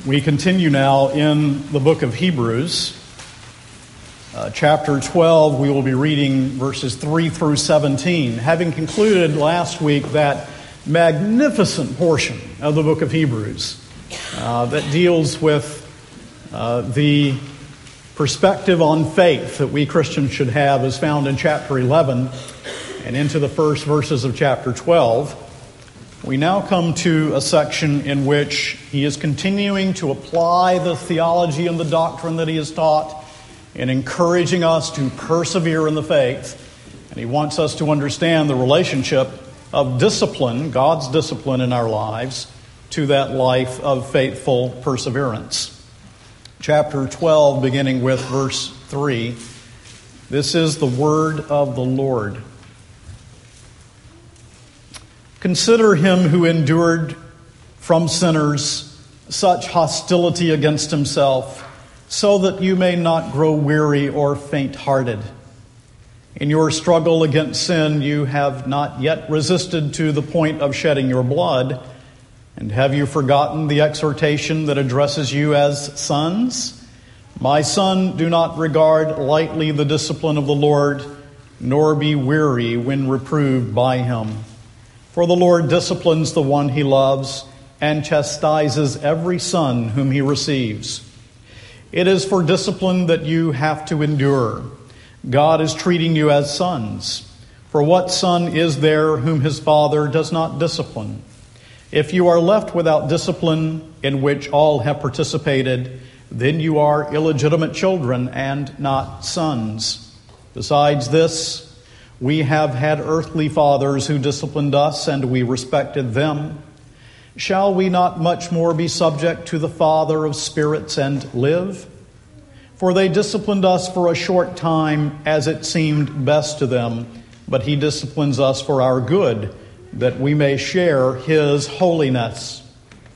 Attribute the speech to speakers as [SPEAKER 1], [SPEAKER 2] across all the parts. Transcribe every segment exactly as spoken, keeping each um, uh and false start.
[SPEAKER 1] We continue now in the book of Hebrews. Uh, chapter twelve, we will be reading verses three through seventeen. Having concluded last week that magnificent portion of the book of Hebrews uh, that deals with uh, the perspective on faith that we Christians should have is found in chapter eleven and into the first verses of chapter twelve. We now come to a section in which he is continuing to apply the theology and the doctrine that he has taught and encouraging us to persevere in the faith. And he wants us to understand the relationship of discipline, God's discipline in our lives, to that life of faithful perseverance. Chapter twelve, beginning with verse three. This is the word of the Lord. Consider him who endured from sinners such hostility against himself, so that you may not grow weary or faint-hearted. In your struggle against sin, you have not yet resisted to the point of shedding your blood. And have you forgotten the exhortation that addresses you as sons? My son, do not regard lightly the discipline of the Lord, nor be weary when reproved by him. For the Lord disciplines the one he loves and chastises every son whom he receives. It is for discipline that you have to endure. God is treating you as sons. For what son is there whom his father does not discipline? If you are left without discipline, in which all have participated, then you are illegitimate children and not sons. Besides this, we have had earthly fathers who disciplined us, and we respected them. Shall we not much more be subject to the Father of spirits and live? For they disciplined us for a short time, as it seemed best to them, but he disciplines us for our good, that we may share his holiness.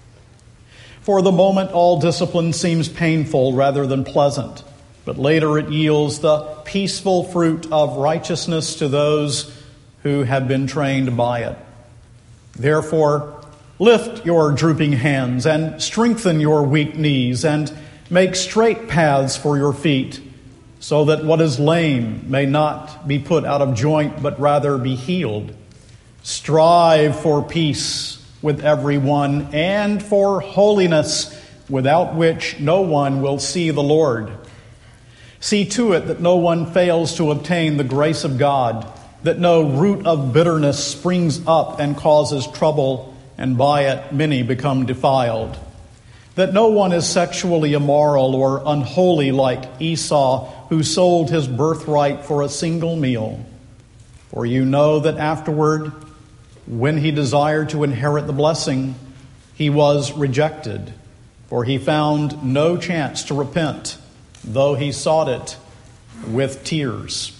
[SPEAKER 1] For the moment, all discipline seems painful rather than pleasant, but later it yields the peaceful fruit of righteousness to those who have been trained by it. Therefore, lift your drooping hands and strengthen your weak knees and make straight paths for your feet, so that what is lame may not be put out of joint, but rather be healed. Strive for peace with everyone and for holiness, without which no one will see the Lord. See to it that no one fails to obtain the grace of God, that no root of bitterness springs up and causes trouble, and by it many become defiled. That no one is sexually immoral or unholy like Esau, who sold his birthright for a single meal. For you know that afterward, when he desired to inherit the blessing, he was rejected, for he found no chance to repent, though he sought it with tears.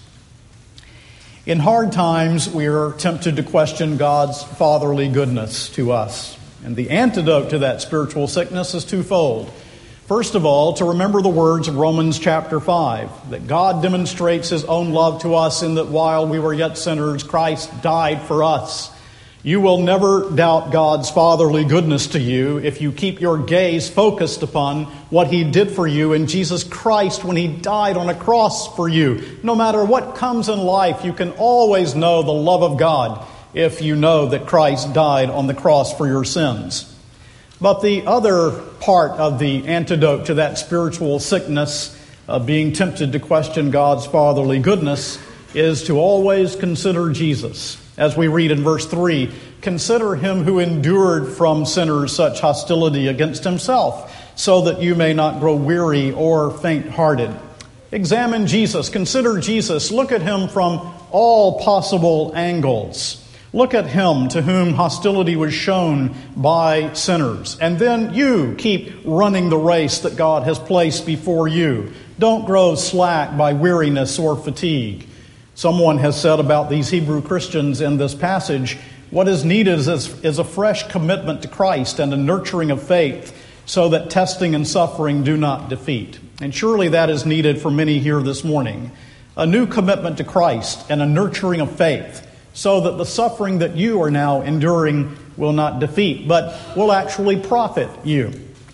[SPEAKER 1] In hard times, we are tempted to question God's fatherly goodness to us. And the antidote to that spiritual sickness is twofold. First of all, to remember the words of Romans chapter five, that God demonstrates his own love to us in that while we were yet sinners, Christ died for us. You will never doubt God's fatherly goodness to you if you keep your gaze focused upon what he did for you in Jesus Christ when he died on a cross for you. No matter what comes in life, you can always know the love of God if you know that Christ died on the cross for your sins. But the other part of the antidote to that spiritual sickness of being tempted to question God's fatherly goodness is to always consider Jesus. As we read in verse three, consider him who endured from sinners such hostility against himself, so that you may not grow weary or faint-hearted. Examine Jesus. Consider Jesus. Look at him from all possible angles. Look at him to whom hostility was shown by sinners. And then you keep running the race that God has placed before you. Don't grow slack by weariness or fatigue. Someone has said about these Hebrew Christians in this passage, what is needed is, is a fresh commitment to Christ and a nurturing of faith so that testing and suffering do not defeat. And surely that is needed for many here this morning. A new commitment to Christ and a nurturing of faith so that the suffering that you are now enduring will not defeat, but will actually profit you.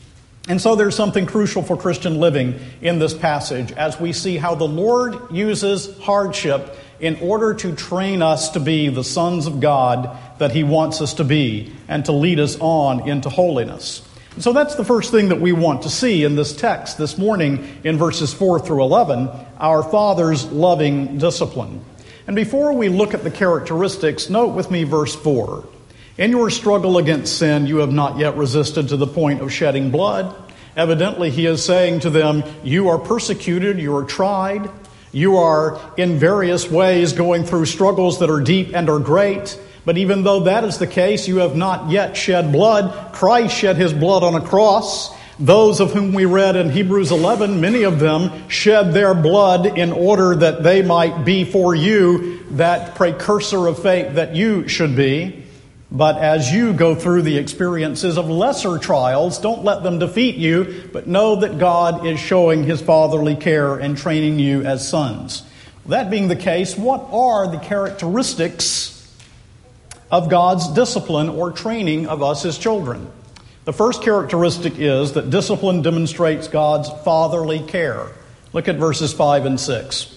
[SPEAKER 1] And so there's something crucial for Christian living in this passage as we see how the Lord uses hardship in order to train us to be the sons of God that He wants us to be and to lead us on into holiness. And so that's the first thing that we want to see in this text this morning in verses four through eleven, our Father's loving discipline. And before we look at the characteristics, note with me verse four. In your struggle against sin, you have not yet resisted to the point of shedding blood. Evidently, he is saying to them, you are persecuted, you are tried, you are in various ways going through struggles that are deep and are great. But even though that is the case, you have not yet shed blood. Christ shed His blood on a cross. Those of whom we read in Hebrews eleven, many of them shed their blood in order that they might be for you that precursor of faith that you should be. But as you go through the experiences of lesser trials, don't let them defeat you, but know that God is showing His fatherly care and training you as sons. That being the case, what are the characteristics of God's discipline or training of us as children? The first characteristic is that discipline demonstrates God's fatherly care. Look at verses five and six.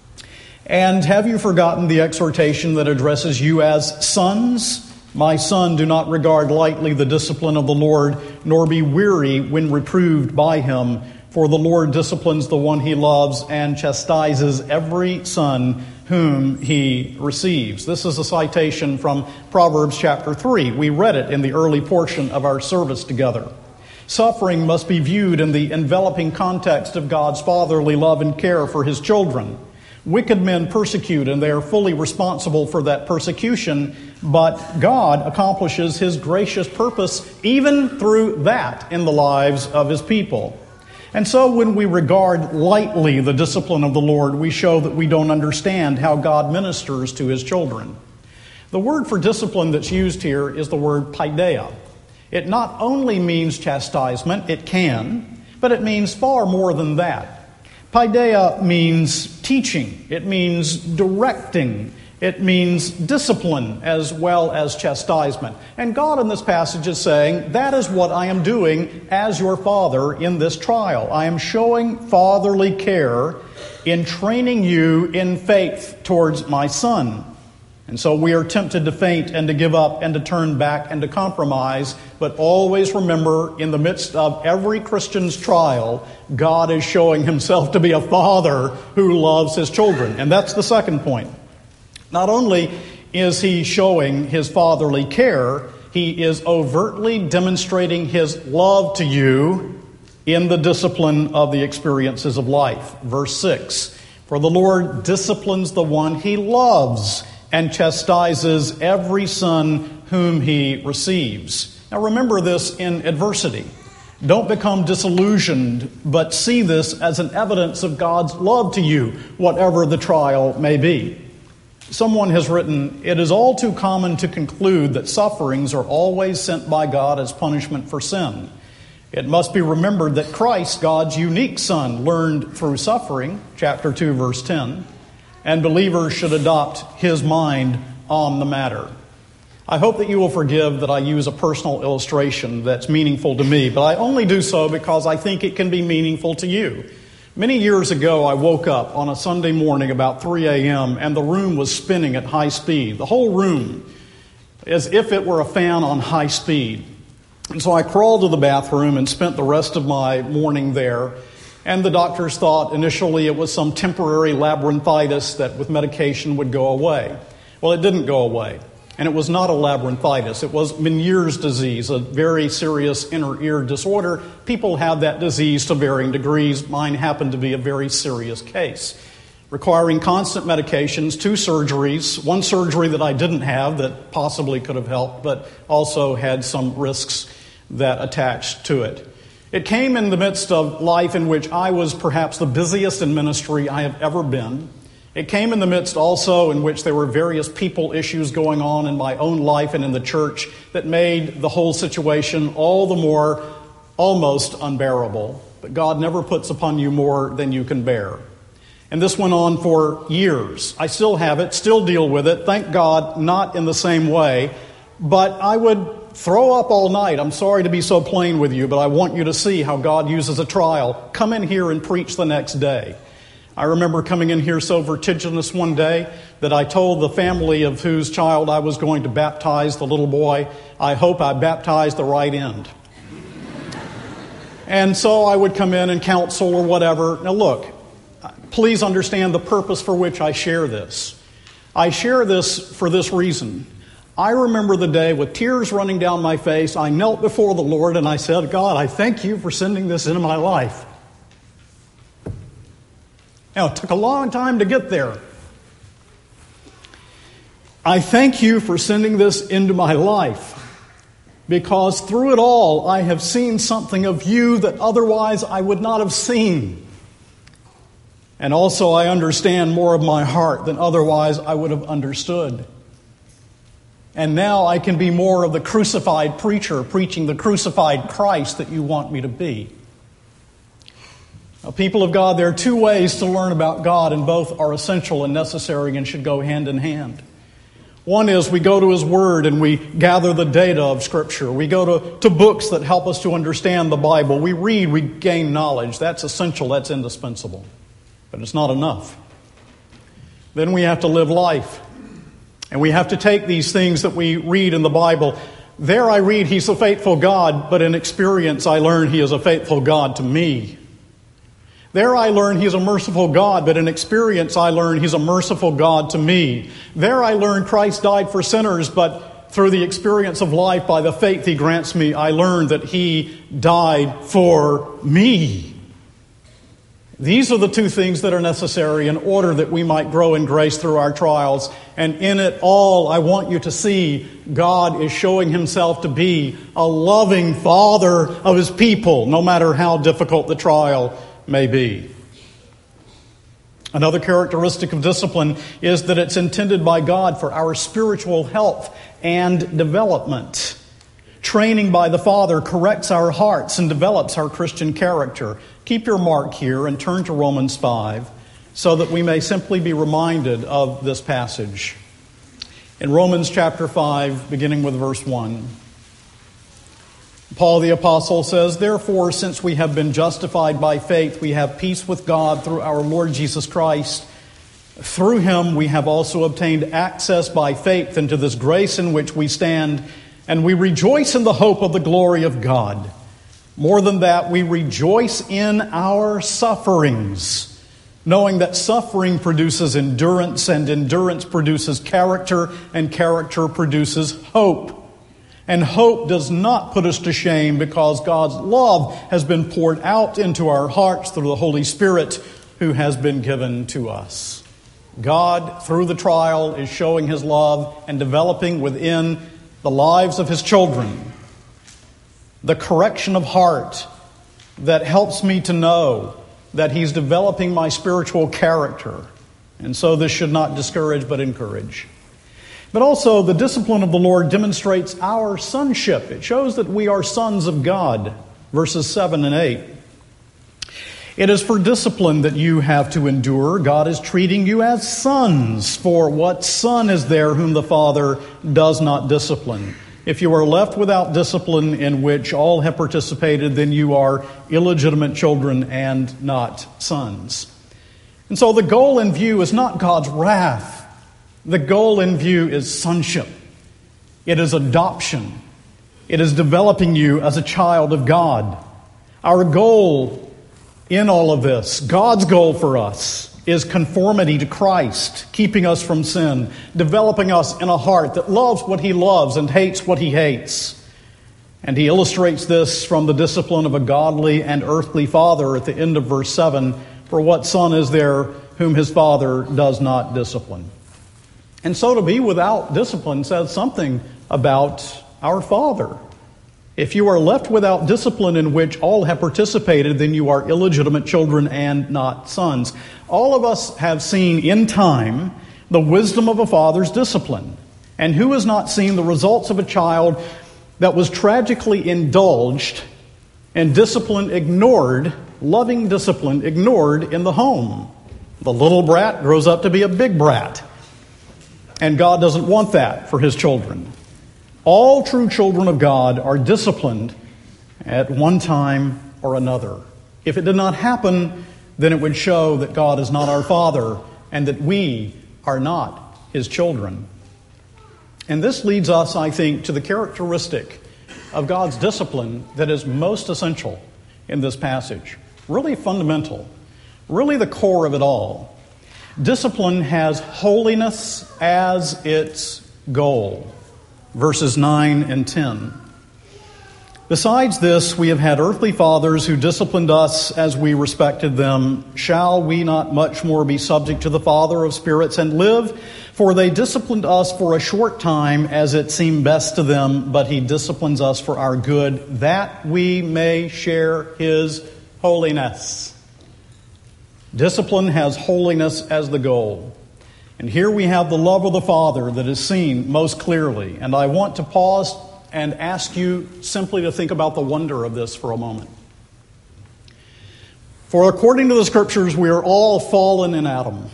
[SPEAKER 1] And have you forgotten the exhortation that addresses you as sons? My son, do not regard lightly the discipline of the Lord, nor be weary when reproved by Him. For the Lord disciplines the one He loves and chastises every son whom He receives. This is a citation from Proverbs chapter three. We read it in the early portion of our service together. Suffering must be viewed in the enveloping context of God's fatherly love and care for His children. Wicked men persecute, and they are fully responsible for that persecution, but God accomplishes His gracious purpose even through that in the lives of His people. And so when we regard lightly the discipline of the Lord, we show that we don't understand how God ministers to His children. The word for discipline that's used here is the word paideia. It not only means chastisement, it can, but it means far more than that. Paideia means teaching. It means directing. It means discipline as well as chastisement. And God in this passage is saying, that is what I am doing as your father in this trial. I am showing fatherly care in training you in faith towards my son. And so we are tempted to faint and to give up and to turn back and to compromise. But always remember, in the midst of every Christian's trial, God is showing Himself to be a father who loves His children. And that's the second point. Not only is He showing His fatherly care, He is overtly demonstrating His love to you in the discipline of the experiences of life. Verse six, for the Lord disciplines the one He loves and chastises every son whom He receives. Now remember this in adversity. Don't become disillusioned, but see this as an evidence of God's love to you, whatever the trial may be. Someone has written, it is all too common to conclude that sufferings are always sent by God as punishment for sin. It must be remembered that Christ, God's unique Son, learned through suffering, chapter two, verse ten, and believers should adopt His mind on the matter. I hope that you will forgive that I use a personal illustration that's meaningful to me, but I only do so because I think it can be meaningful to you. Many years ago, I woke up on a Sunday morning about three a.m. and the room was spinning at high speed. The whole room, as if it were a fan on high speed. And so I crawled to the bathroom and spent the rest of my morning there. And the doctors thought initially it was some temporary labyrinthitis that with medication would go away. Well, it didn't go away. And it was not a labyrinthitis. It was Meniere's disease, a very serious inner ear disorder. People have that disease to varying degrees. Mine happened to be a very serious case, requiring constant medications, two surgeries, one surgery that I didn't have that possibly could have helped, but also had some risks that attached to it. It came in the midst of life in which I was perhaps the busiest in ministry I have ever been. It came in the midst also in which there were various people issues going on in my own life and in the church that made the whole situation all the more almost unbearable. But God never puts upon you more than you can bear. And this went on for years. I still have it, still deal with it. Thank God, not in the same way. But I would throw up all night. I'm sorry to be so plain with you, but I want you to see how God uses a trial. Come in here and preach the next day. I remember coming in here so vertiginous one day that I told the family of whose child I was going to baptize, the little boy, I hope I baptized the right end. And so I would come in and counsel or whatever. Now look, please understand the purpose for which I share this. I share this for this reason. I remember the day with tears running down my face. I knelt before the Lord and I said, God, I thank you for sending this into my life. Now, it took a long time to get there. I thank you for sending this into my life, because through it all, I have seen something of you that otherwise I would not have seen. And also, I understand more of my heart than otherwise I would have understood. And now I can be more of the crucified preacher, preaching the crucified Christ that you want me to be. Now, people of God, there are two ways to learn about God, and both are essential and necessary and should go hand in hand. One is we go to His Word and we gather the data of Scripture. We go to, to books that help us to understand the Bible. We read, we gain knowledge. That's essential, that's indispensable. But it's not enough. Then we have to live life. And we have to take these things that we read in the Bible. There I read He's a faithful God, but in experience I learn He is a faithful God to me. There I learn He's a merciful God, but in experience I learn He's a merciful God to me. There I learn Christ died for sinners, but through the experience of life, by the faith He grants me, I learn that He died for me. These are the two things that are necessary in order that we might grow in grace through our trials. And in it all, I want you to see God is showing Himself to be a loving Father of His people, no matter how difficult the trial may be. Another characteristic of discipline is that it's intended by God for our spiritual health and development. Training by the Father corrects our hearts and develops our Christian character. Keep your mark here and turn to Romans five so that we may simply be reminded of this passage. In Romans chapter five, beginning with verse one, Paul the Apostle says, "Therefore, since we have been justified by faith, we have peace with God through our Lord Jesus Christ. Through Him we have also obtained access by faith into this grace in which we stand, and we rejoice in the hope of the glory of God. More than that, we rejoice in our sufferings, knowing that suffering produces endurance, and endurance produces character, and character produces hope. And hope does not put us to shame, because God's love has been poured out into our hearts through the Holy Spirit who has been given to us." God, through the trial, is showing His love and developing within the lives of His children the correction of heart that helps me to know that He's developing my spiritual character. And so this should not discourage but encourage. But also, the discipline of the Lord demonstrates our sonship. It shows that we are sons of God, verses seven and eight. It is for discipline that you have to endure. God is treating you as sons. For what son is there whom the Father does not discipline? If you are left without discipline in which all have participated, then you are illegitimate children and not sons. And so the goal in view is not God's wrath. The goal in view is sonship. It is adoption. It is developing you as a child of God. Our goal in all of this, God's goal for us, is conformity to Christ, keeping us from sin, developing us in a heart that loves what He loves and hates what He hates. And He illustrates this from the discipline of a godly and earthly father at the end of verse seven. For what son is there whom his father does not discipline? And so to be without discipline says something about our Father. If you are left without discipline in which all have participated, then you are illegitimate children and not sons. All of us have seen in time the wisdom of a father's discipline. And who has not seen the results of a child that was tragically indulged and discipline ignored, loving discipline ignored in the home? The little brat grows up to be a big brat. And God doesn't want that for His children. All true children of God are disciplined at one time or another. If it did not happen, then it would show that God is not our Father and that we are not His children. And this leads us, I think, to the characteristic of God's discipline that is most essential in this passage. Really fundamental. Really the core of it all. Discipline has holiness as its goal. Verses nine and ten. Besides this, we have had earthly fathers who disciplined us as we respected them. Shall we not much more be subject to the Father of spirits and live? For they disciplined us for a short time as it seemed best to them, but He disciplines us for our good, that we may share His holiness. Discipline has holiness as the goal. And here we have the love of the Father that is seen most clearly. And I want to pause and ask you simply to think about the wonder of this for a moment. For according to the Scriptures, we are all fallen in Adam.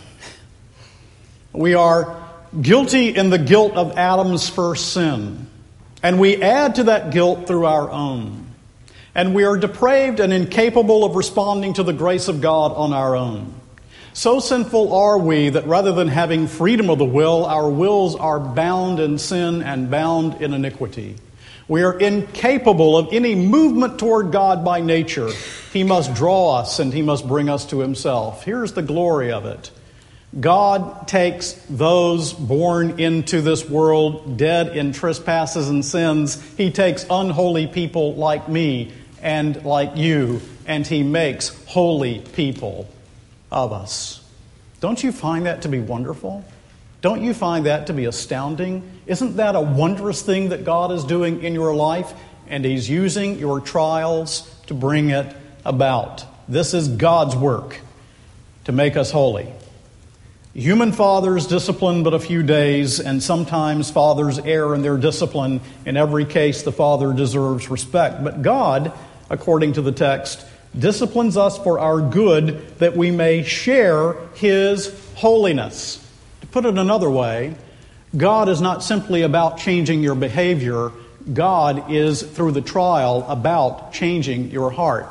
[SPEAKER 1] We are guilty in the guilt of Adam's first sin. And we add to that guilt through our own. And we are depraved and incapable of responding to the grace of God on our own. So sinful are we that rather than having freedom of the will, our wills are bound in sin and bound in iniquity. We are incapable of any movement toward God by nature. He must draw us and He must bring us to Himself. Here's the glory of it. God takes those born into this world dead in trespasses and sins. He takes unholy people like me and like you, and He makes holy people of us. Don't you find that to be wonderful? Don't you find that to be astounding? Isn't that a wondrous thing that God is doing in your life? And He's using your trials to bring it about. This is God's work to make us holy. Human fathers discipline but a few days, and sometimes fathers err in their discipline. In every case, the father deserves respect. But God, according to the text, disciplines us for our good, that we may share His holiness. To put it another way, God is not simply about changing your behavior. God is, through the trial, about changing your heart.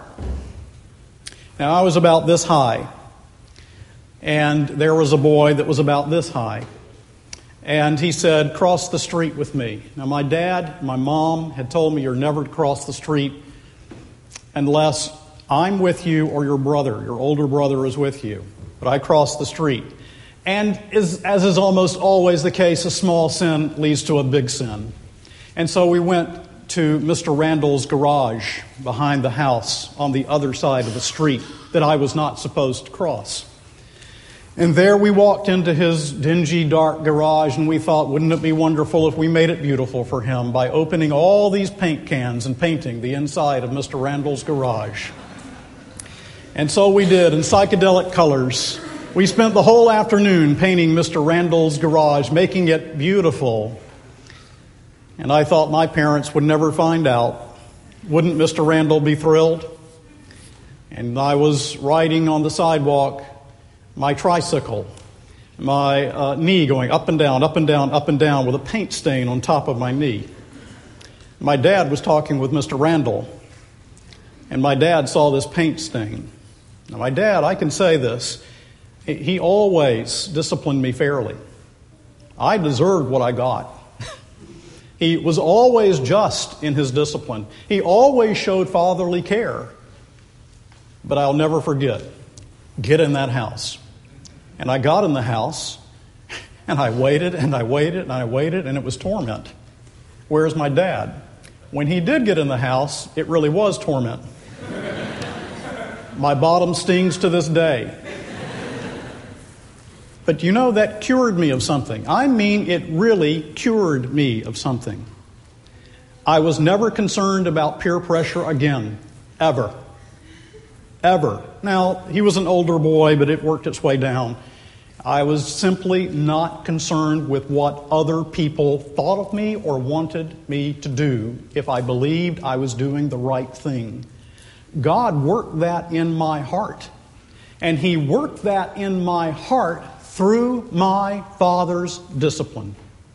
[SPEAKER 1] Now, I was about this high, and there was a boy that was about this high. And he said, "Cross the street with me." Now, my dad, my mom had told me you're never to cross the street unless I'm with you or your brother, your older brother is with you. But I crossed the street. And as, as is almost always the case, a small sin leads to a big sin. And so we went to Mister Randall's garage behind the house on the other side of the street that I was not supposed to cross. And there we walked into his dingy, dark garage, and we thought, wouldn't it be wonderful if we made it beautiful for him by opening all these paint cans and painting the inside of Mister Randall's garage. And so we did, in psychedelic colors. We spent the whole afternoon painting Mister Randall's garage, making it beautiful. And I thought my parents would never find out. Wouldn't Mister Randall be thrilled? And I was riding on the sidewalk, my tricycle, my uh, knee going up and down, up and down, up and down with a paint stain on top of my knee. My dad was talking with Mister Randall, and my dad saw this paint stain. Now, my dad, I can say this, he always disciplined me fairly. I deserved what I got. He was always just in his discipline. He always showed fatherly care. But I'll never forget, get in that house. And I got in the house, and I waited, and I waited, and I waited, and it was torment. Whereas my dad, when he did get in the house, it really was torment. My bottom stings to this day. But you know, that cured me of something. I mean, it really cured me of something. I was never concerned about peer pressure again, ever. Ever. Now, he was an older boy, but it worked its way down. I was simply not concerned with what other people thought of me or wanted me to do if I believed I was doing the right thing. God worked that in my heart. And He worked that in my heart through my father's discipline.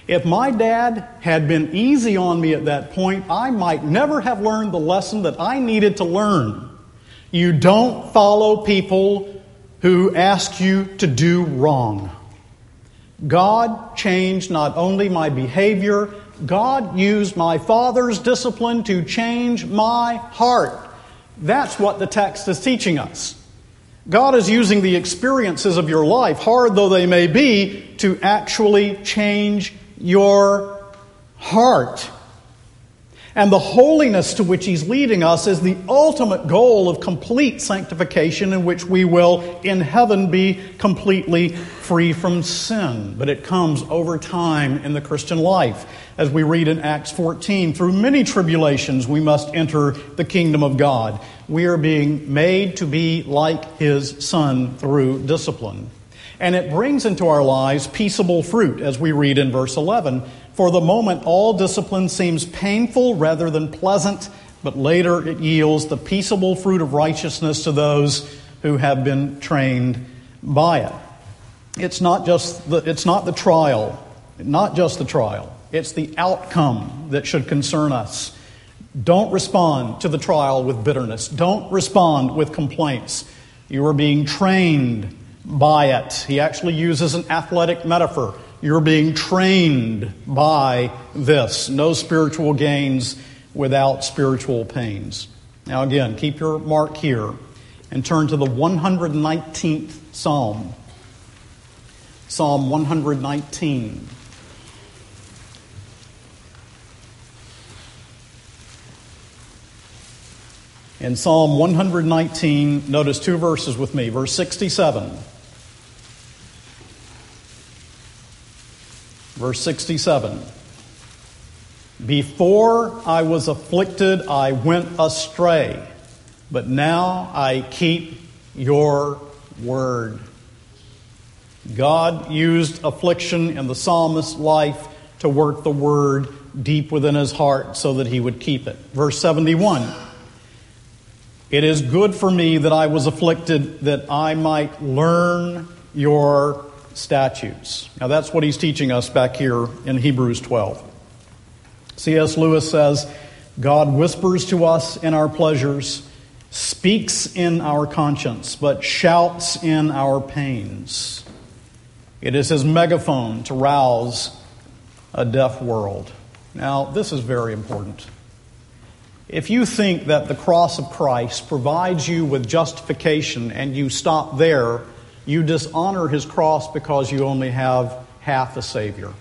[SPEAKER 1] If my dad had been easy on me at that point, I might never have learned the lesson that I needed to learn. You don't follow people who ask you to do wrong. God changed not only my behavior, God used my father's discipline to change my heart. That's what the text is teaching us. God is using the experiences of your life, hard though they may be, to actually change your heart. And the holiness to which He's leading us is the ultimate goal of complete sanctification, in which we will in heaven be completely free from sin. But it comes over time in the Christian life. As we read in Acts fourteen, through many tribulations we must enter the kingdom of God. We are being made to be like His Son through discipline. And it brings into our lives peaceable fruit, as we read in verse eleven. For the moment, all discipline seems painful rather than pleasant, but later it yields the peaceable fruit of righteousness to those who have been trained by it. It's not just the, it's not the trial, not just the trial. It's the outcome that should concern us. Don't respond to the trial with bitterness. Don't respond with complaints. You are being trained by it. He actually uses an athletic metaphor. You're being trained by this. No spiritual gains without spiritual pains. Now again, keep your mark here and turn to the one hundred nineteenth Psalm. Psalm one hundred nineteen. In Psalm one hundred nineteen, notice two verses with me. Verse sixty-seven. Verse sixty-seven. Before I was afflicted, I went astray, but now I keep your word. God used affliction in the psalmist's life to work the word deep within his heart so that he would keep it. Verse seventy-one. It is good for me that I was afflicted, that I might learn your statutes. Now that's what he's teaching us back here in Hebrews twelve. C S Lewis says, God whispers to us in our pleasures, speaks in our conscience, but shouts in our pains. It is His megaphone to rouse a deaf world. Now this is very important. If you think that the cross of Christ provides you with justification and you stop there, you dishonor His cross because you only have half a Savior.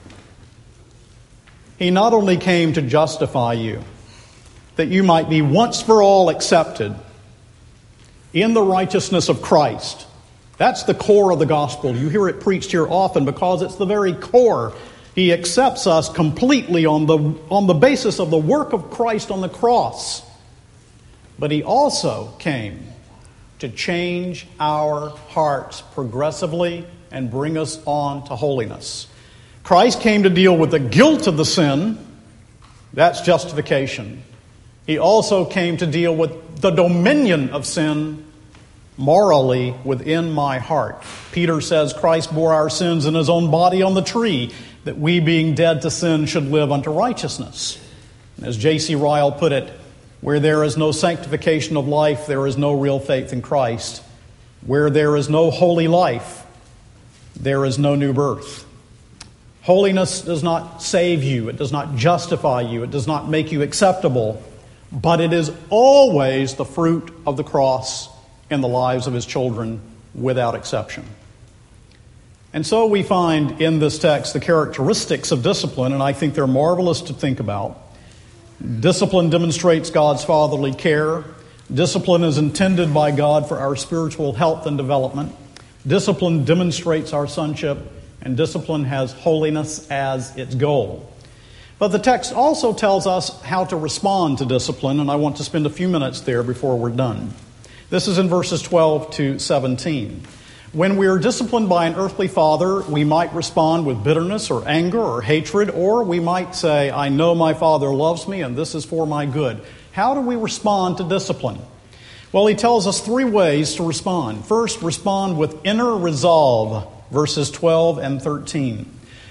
[SPEAKER 1] He not only came to justify you, that you might be once for all accepted in the righteousness of Christ. That's the core of the gospel. You hear it preached here often because it's the very core. He accepts us completely on the, on the basis of the work of Christ on the cross. But He also came to change our hearts progressively and bring us on to holiness. Christ came to deal with the guilt of the sin. That's justification. He also came to deal with the dominion of sin morally within my heart. Peter says Christ bore our sins in His own body on the tree, that we, being dead to sin, should live unto righteousness. And as J C Ryle put it, where there is no sanctification of life, there is no real faith in Christ. Where there is no holy life, there is no new birth. Holiness does not save you. It does not justify you. It does not make you acceptable. But it is always the fruit of the cross in the lives of His children without exception. And so we find in this text the characteristics of discipline, and I think they're marvelous to think about. Discipline demonstrates God's fatherly care. Discipline is intended by God for our spiritual health and development. Discipline demonstrates our sonship, and discipline has holiness as its goal. But the text also tells us how to respond to discipline, and I want to spend a few minutes there before we're done. This is in verses twelve to seventeen. When we are disciplined by an earthly father, we might respond with bitterness or anger or hatred, or we might say, I know my father loves me and this is for my good. How do we respond to discipline? Well, he tells us three ways to respond. First, respond with inner resolve, verses twelve and thirteen.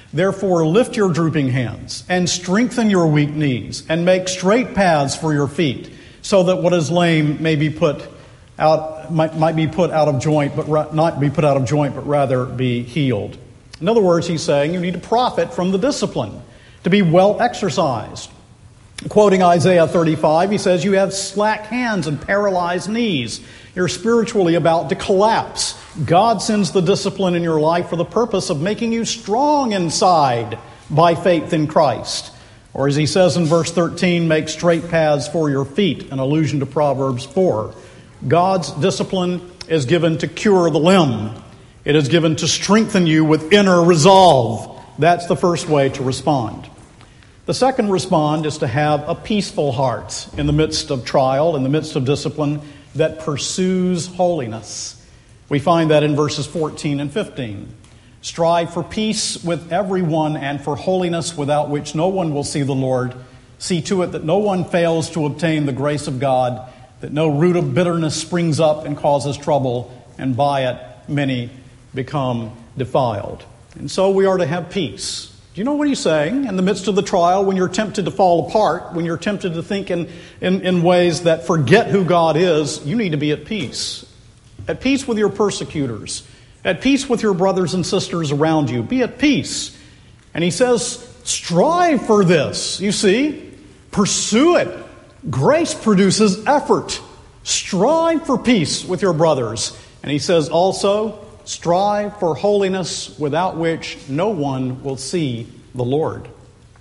[SPEAKER 1] Therefore lift your drooping hands and strengthen your weak knees and make straight paths for your feet, so that what is lame may be put out might, might be put out of joint, but ra- not be put out of joint, but rather be healed. In other words, he's saying you need to profit from the discipline, to be well exercised. Quoting Isaiah thirty-five, he says, you have slack hands and paralyzed knees. You're spiritually about to collapse. God sends the discipline in your life for the purpose of making you strong inside by faith in Christ. Or as he says in verse thirteen, make straight paths for your feet, an allusion to Proverbs four. God's discipline is given to cure the limb. It is given to strengthen you with inner resolve. That's the first way to respond. The second respond is to have a peaceful heart in the midst of trial, in the midst of discipline that pursues holiness. We find that in verses fourteen and fifteen. Strive for peace with everyone and for holiness, without which no one will see the Lord. See to it that no one fails to obtain the grace of God, that no root of bitterness springs up and causes trouble, and by it many become defiled. And so we are to have peace. Do you know what he's saying? In the midst of the trial, when you're tempted to fall apart, when you're tempted to think in, in, in ways that forget who God is, you need to be at peace. At peace with your persecutors. At peace with your brothers and sisters around you. Be at peace. And he says, strive for this. You see? Pursue it. Grace produces effort. Strive for peace with your brothers. And he says also, strive for holiness, without which no one will see the Lord.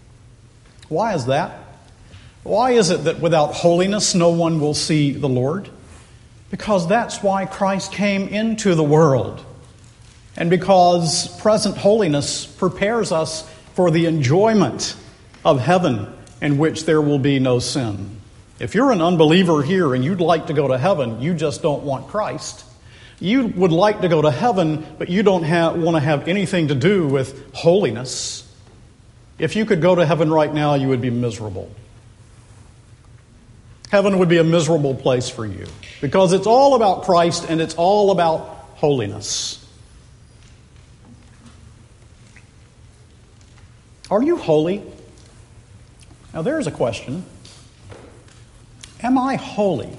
[SPEAKER 1] Why is that? Why is it that without holiness no one will see the Lord? Because that's why Christ came into the world. And because present holiness prepares us for the enjoyment of heaven, in which there will be no sin. If you're an unbeliever here and you'd like to go to heaven, you just don't want Christ. You would like to go to heaven, but you don't have, want to have anything to do with holiness. If you could go to heaven right now, you would be miserable. Heaven would be a miserable place for you, because it's all about Christ and it's all about holiness. Are you holy? Now there's a question. Am I holy?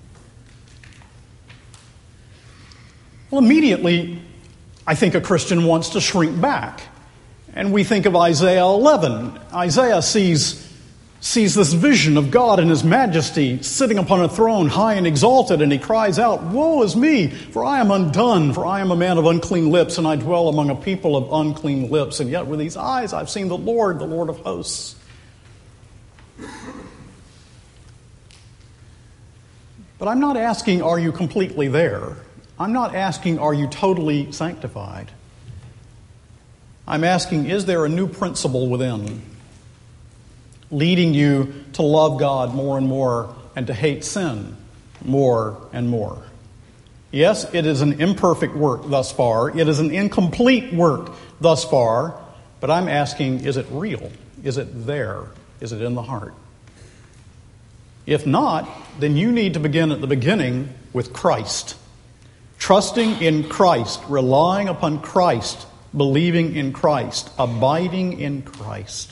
[SPEAKER 1] Well, immediately, I think a Christian wants to shrink back. And we think of Isaiah eleven. Isaiah sees, sees this vision of God in His majesty, sitting upon a throne high and exalted, and he cries out, "Woe is me, for I am undone, for I am a man of unclean lips, and I dwell among a people of unclean lips. And yet with these eyes I've seen the Lord, the Lord of hosts." But I'm not asking, are you completely there? I'm not asking, are you totally sanctified? I'm asking, is there a new principle within, leading you to love God more and more and to hate sin more and more? Yes, it is an imperfect work thus far. It is an incomplete work thus far. But I'm asking, is it real? Is it there? Is it in the heart? If not, then you need to begin at the beginning with Christ. Trusting in Christ, relying upon Christ, believing in Christ, abiding in Christ.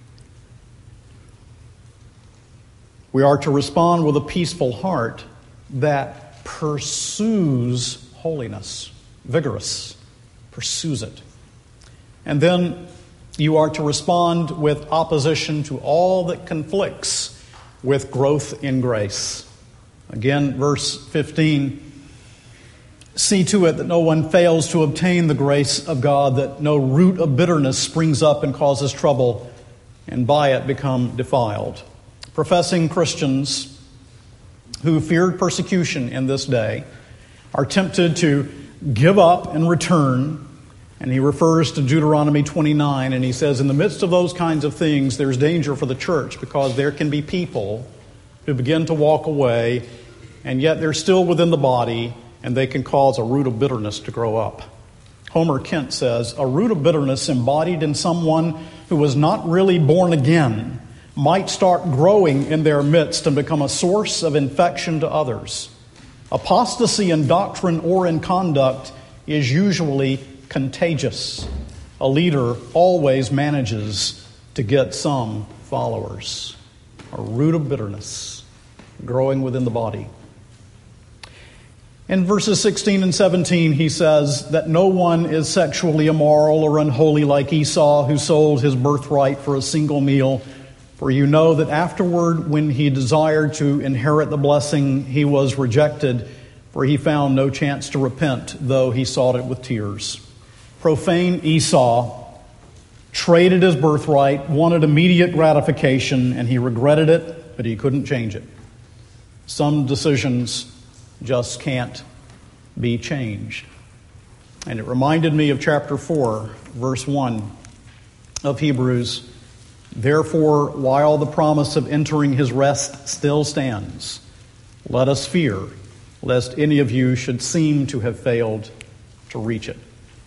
[SPEAKER 1] We are to respond with a peaceful heart that pursues holiness, vigorous, pursues it. And then you are to respond with opposition to all that conflicts with growth in grace. Again, verse fifteen, see to it that no one fails to obtain the grace of God, that no root of bitterness springs up and causes trouble, and by it become defiled. Professing Christians who feared persecution in this day are tempted to give up and return. And he refers to Deuteronomy twenty-nine, and he says, in the midst of those kinds of things, there's danger for the church, because there can be people who begin to walk away, and yet they're still within the body, and they can cause a root of bitterness to grow up. Homer Kent says, a root of bitterness embodied in someone who was not really born again might start growing in their midst and become a source of infection to others. Apostasy in doctrine or in conduct is usually contagious. A leader always manages to get some followers. A root of bitterness growing within the body. In verses sixteen and seventeen, he says that no one is sexually immoral or unholy like Esau, who sold his birthright for a single meal. For you know that afterward, when he desired to inherit the blessing, he was rejected, for he found no chance to repent, though he sought it with tears. Profane Esau traded his birthright, wanted immediate gratification, and he regretted it, but he couldn't change it. Some decisions just can't be changed. And it reminded me of chapter four, verse one of Hebrews. Therefore, while the promise of entering his rest still stands, let us fear, lest any of you should seem to have failed to reach it.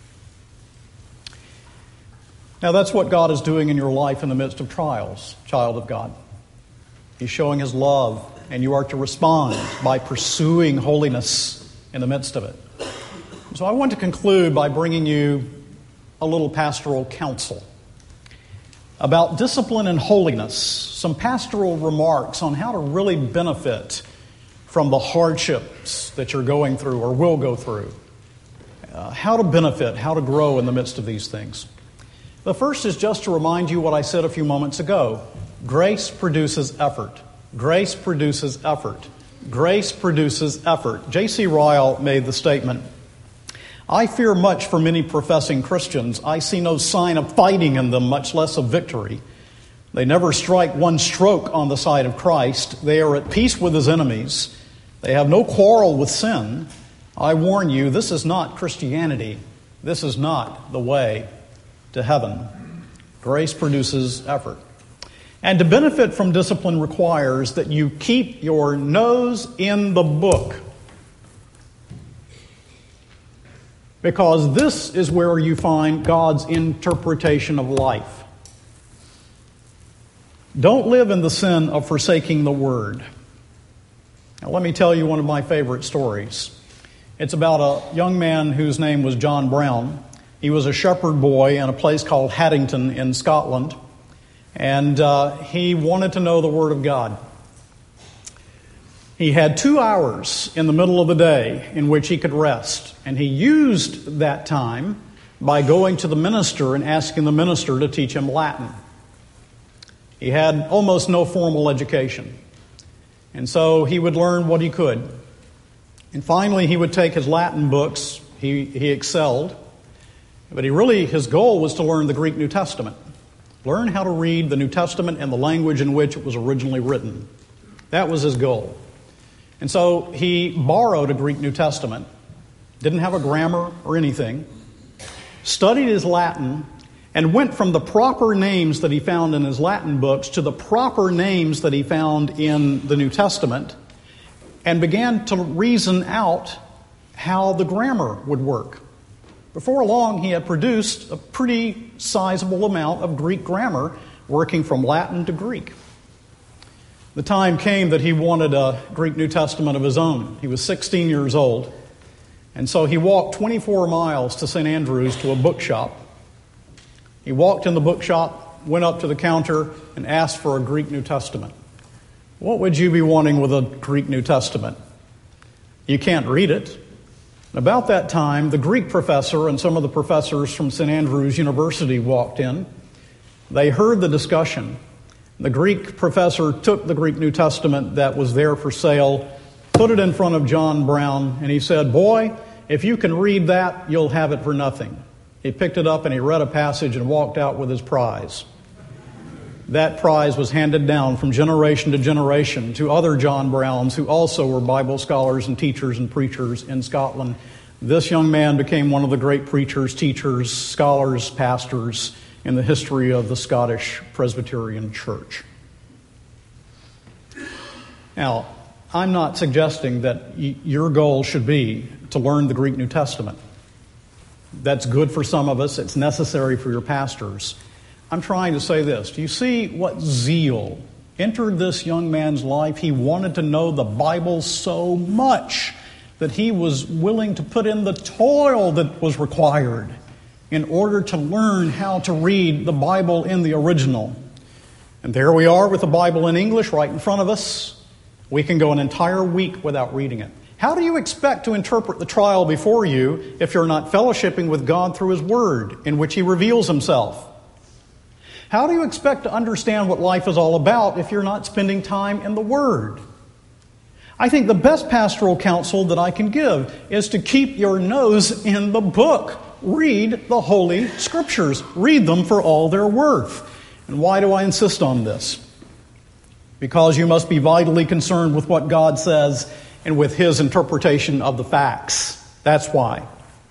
[SPEAKER 1] Now, that's what God is doing in your life in the midst of trials, child of God. He's showing his love, and you are to respond by pursuing holiness in the midst of it. So I want to conclude by bringing you a little pastoral counsel about discipline and holiness, some pastoral remarks on how to really benefit from the hardships that you're going through or will go through, uh, how to benefit, how to grow in the midst of these things. The first is just to remind you what I said a few moments ago. Grace produces effort. Grace produces effort. Grace produces effort. J C Ryle made the statement, I fear much for many professing Christians. I see no sign of fighting in them, much less of victory. They never strike one stroke on the side of Christ. They are at peace with his enemies. They have no quarrel with sin. I warn you, this is not Christianity. This is not the way to heaven. Grace produces effort. And to benefit from discipline requires that you keep your nose in the book. Because this is where you find God's interpretation of life. Don't live in the sin of forsaking the Word. Now, let me tell you one of my favorite stories. It's about a young man whose name was John Brown. He was a shepherd boy in a place called Haddington in Scotland. And uh, he wanted to know the Word of God. He had two hours in the middle of the day in which he could rest. And he used that time by going to the minister and asking the minister to teach him Latin. He had almost no formal education. And so he would learn what he could. And finally, he would take his Latin books. He, he excelled. But he really, his goal was to learn the Greek New Testament. Learn how to read the New Testament in the language in which it was originally written. That was his goal. And so he borrowed a Greek New Testament, didn't have a grammar or anything, studied his Latin, and went from the proper names that he found in his Latin books to the proper names that he found in the New Testament, and began to reason out how the grammar would work. Before long, he had produced a pretty sizable amount of Greek grammar, working from Latin to Greek. The time came that he wanted a Greek New Testament of his own. He was sixteen years old, and so he walked twenty-four miles to Saint Andrews to a bookshop. He walked in the bookshop, went up to the counter, and asked for a Greek New Testament. What would you be wanting with a Greek New Testament? You can't read it. About that time, the Greek professor and some of the professors from Saint Andrews University walked in. They heard the discussion. The Greek professor took the Greek New Testament that was there for sale, put it in front of John Brown, and he said, "Boy, if you can read that, you'll have it for nothing." He picked it up and he read a passage and walked out with his prize. That prize was handed down from generation to generation to other John Browns who also were Bible scholars and teachers and preachers in Scotland. This young man became one of the great preachers, teachers, scholars, pastors in the history of the Scottish Presbyterian Church. Now, I'm not suggesting that y- your goal should be to learn the Greek New Testament. That's good for some of us. It's necessary for your pastors. I'm trying to say this. Do you see what zeal entered this young man's life? He wanted to know the Bible so much that he was willing to put in the toil that was required in order to learn how to read the Bible in the original. And there we are with the Bible in English right in front of us. We can go an entire week without reading it. How do you expect to interpret the trial before you if you're not fellowshipping with God through His Word, in which He reveals Himself? How do you expect to understand what life is all about if you're not spending time in the Word? I think the best pastoral counsel that I can give is to keep your nose in the book. Read the Holy Scriptures. Read them for all they're worth. And why do I insist on this? Because you must be vitally concerned with what God says and with His interpretation of the facts. That's why.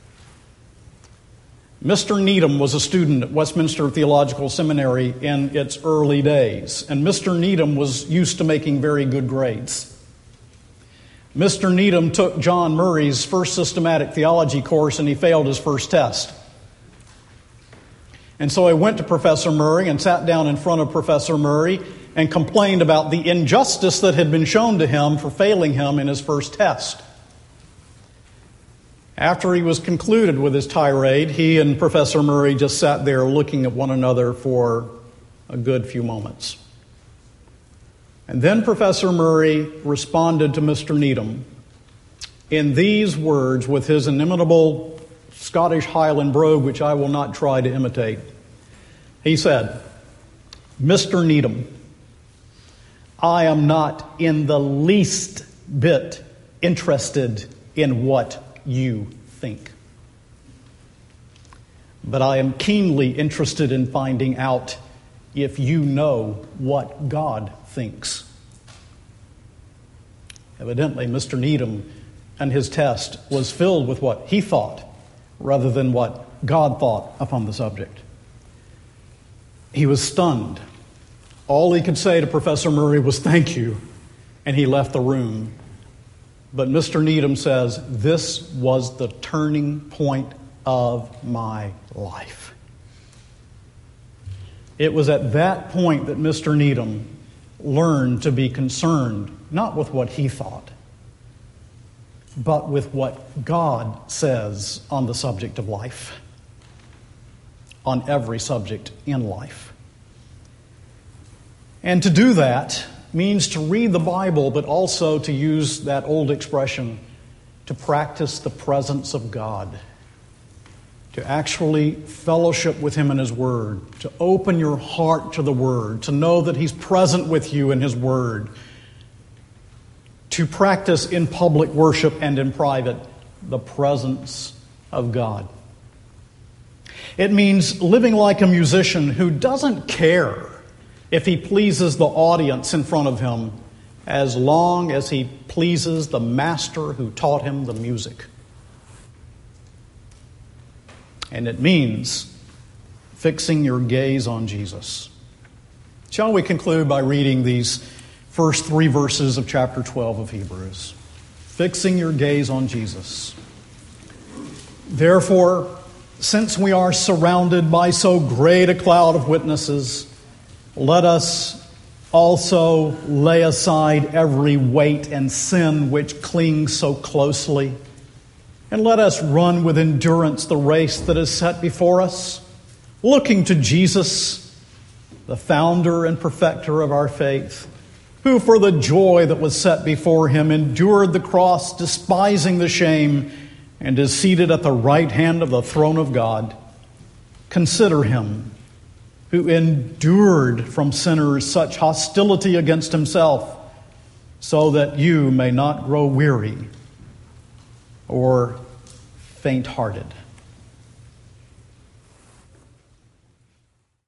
[SPEAKER 1] Mister Needham was a student at Westminster Theological Seminary in its early days, and Mister Needham was used to making very good grades. Mister Needham took John Murray's first systematic theology course, and he failed his first test. And so he went to Professor Murray and sat down in front of Professor Murray and complained about the injustice that had been shown to him for failing him in his first test. After he was concluded with his tirade, he and Professor Murray just sat there looking at one another for a good few moments. And then Professor Murray responded to Mister Needham in these words with his inimitable Scottish Highland brogue, which I will not try to imitate. He said, "Mister Needham, I am not in the least bit interested in what you think. But I am keenly interested in finding out if you know what God thinks." Evidently, Mister Needham and his test was filled with what he thought rather than what God thought upon the subject. He was stunned. All he could say to Professor Murray was "thank you," and he left the room. But Mister Needham says, "This was the turning point of my life." It was at that point that Mister Needham learned to be concerned not with what he thought, but with what God says on the subject of life, on every subject in life. And to do that means to read the Bible, but also to use that old expression, to practice the presence of God, to actually fellowship with Him in His Word, to open your heart to the Word, to know that He's present with you in His Word, to practice in public worship and in private the presence of God. It means living like a musician who doesn't care if he pleases the audience in front of him, as long as he pleases the master who taught him the music. And it means fixing your gaze on Jesus. Shall we conclude by reading these first three verses of chapter twelve of Hebrews? Fixing your gaze on Jesus. "Therefore, since we are surrounded by so great a cloud of witnesses, let us also lay aside every weight and sin which clings so closely, and let us run with endurance the race that is set before us, looking to Jesus, the founder and perfecter of our faith, who for the joy that was set before Him endured the cross, despising the shame, and is seated at the right hand of the throne of God. Consider Him who endured from sinners such hostility against Himself, so that you may not grow weary or faint-hearted."